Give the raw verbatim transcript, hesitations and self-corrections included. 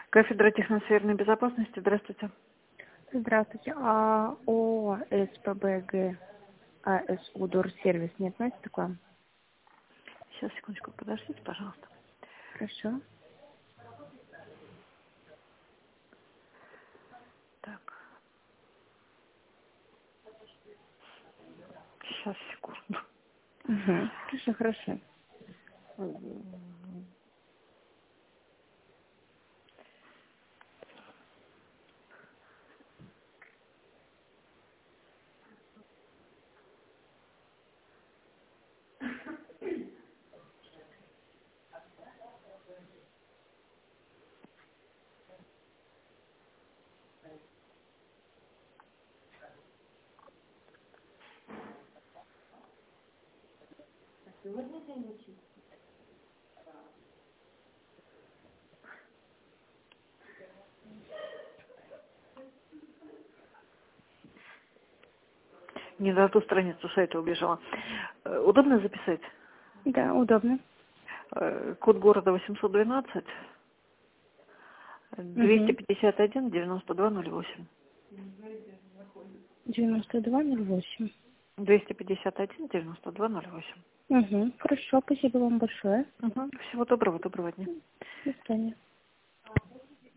Кафедра техносферной безопасности. Здравствуйте. Здравствуйте. А ООО СПБГ АСУ Дорсервис не относится к вам? Сейчас, секундочку, подождите, пожалуйста. Хорошо. Так. Сейчас, секунду. Угу. Хорошо, хорошо. Не на ту страницу сайта убежала. Э, Удобно записать? Да, удобно. Э, Код города восемьсот двенадцать, двести Угу. пятьдесят один, девяносто два ноль восемь. девяносто два ноль восемь. двести пятьдесят один, девяносто два ноль восемь. Угу. Хорошо, спасибо вам большое. Угу. Всего доброго, доброго дня. До свидания.